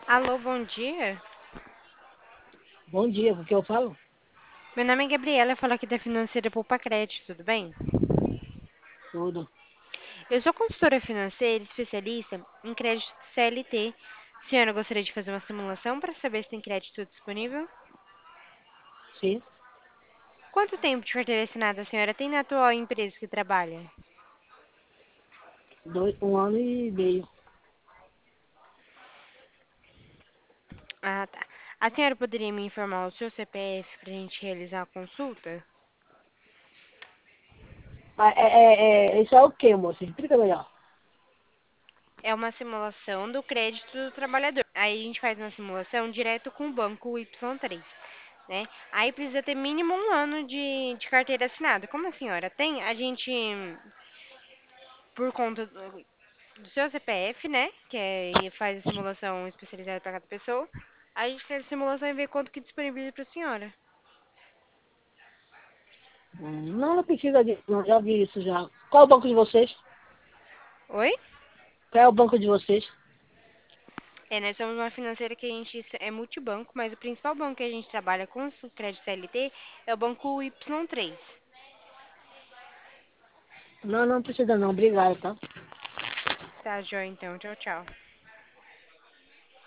Alô, bom dia. Bom dia, o que eu falo? Meu nome é Gabriela, eu falo aqui da Financeira Poupa Crédito, tudo bem? Tudo. Eu sou consultora financeira especialista em crédito CLT. Senhora, eu gostaria de fazer uma simulação para saber se tem crédito disponível. Sim, Quanto tempo de carteira assinada a senhora tem na atual empresa que trabalha? 1 ano e meio. Ah, tá. A senhora poderia me informar o seu CPF para a gente realizar a consulta? Isso é o quê, moça? Explica melhor. É uma simulação do crédito do trabalhador. Aí a gente faz uma simulação direto com o banco Y3, né? Aí precisa ter mínimo 1 ano de carteira assinada. Como a senhora tem, a gente, por conta do seu CPF, né? Que é, e faz a simulação especializada para cada pessoa. A gente faz a simulação e vê quanto que disponibiliza para a senhora. Não, não precisa disso, não. Já vi isso já. Qual é o banco de vocês? Oi? Qual é o banco de vocês? É, nós somos uma financeira que a gente é multibanco, mas o principal banco que a gente trabalha com o crédito CLT é o banco Y3. Não, não precisa não. Obrigado, tá? Tá, joia, então. Tchau, tchau.